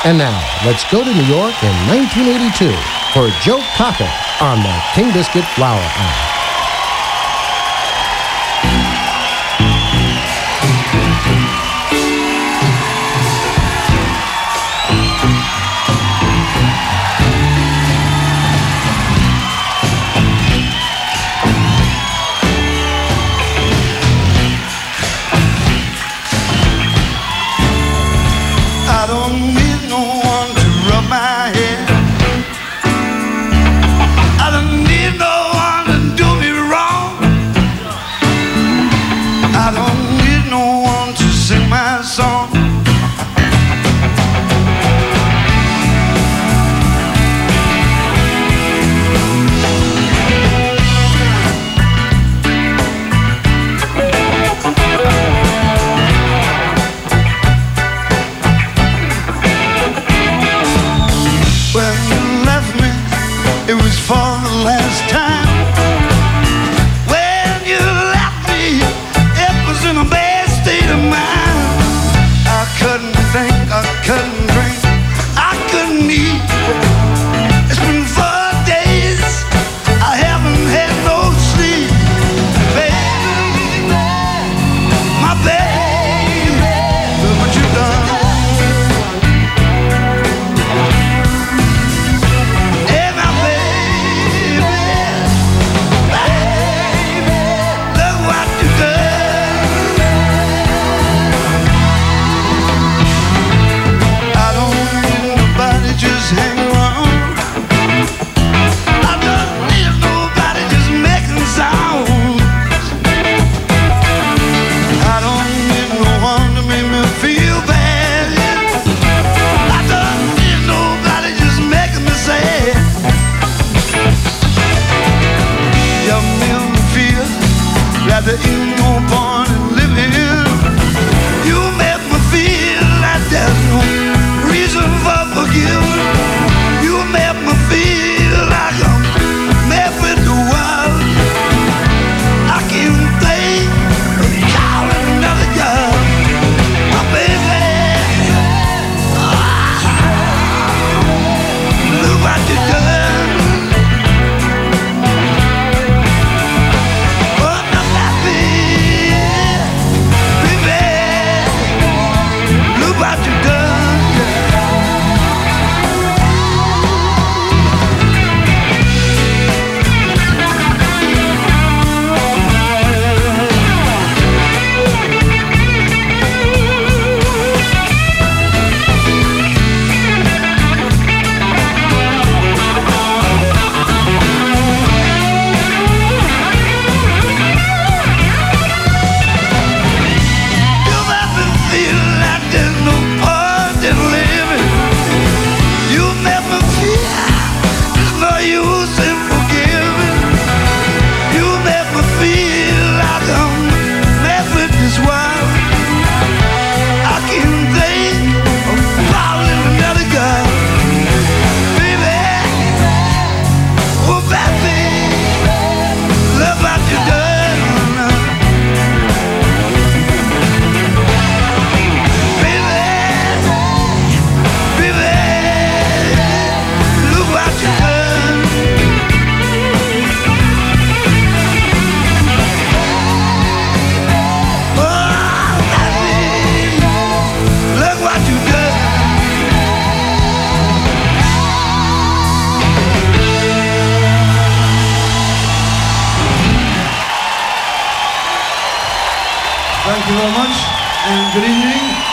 And now, let's go to New York in 1982 for Joe Cocker on the King Biscuit Flower Hour. I don't need no one to rub my head. I don't need no one to do me wrong. I don't need no one to sing my song. When you left me, it was for the last time. When you left me, it was in a bad state of mind. I couldn't think, I couldn't drink, I couldn't eat. It's been 4 days, I haven't had no sleep. Baby, my baby, look what you done. There ain't no point in living. You make me feel like there's no reason for forgiving. You make me feel like I'm mad with the world. I can't think of calling another girl. My baby, look what you done. What you done, Thank you very much and good evening.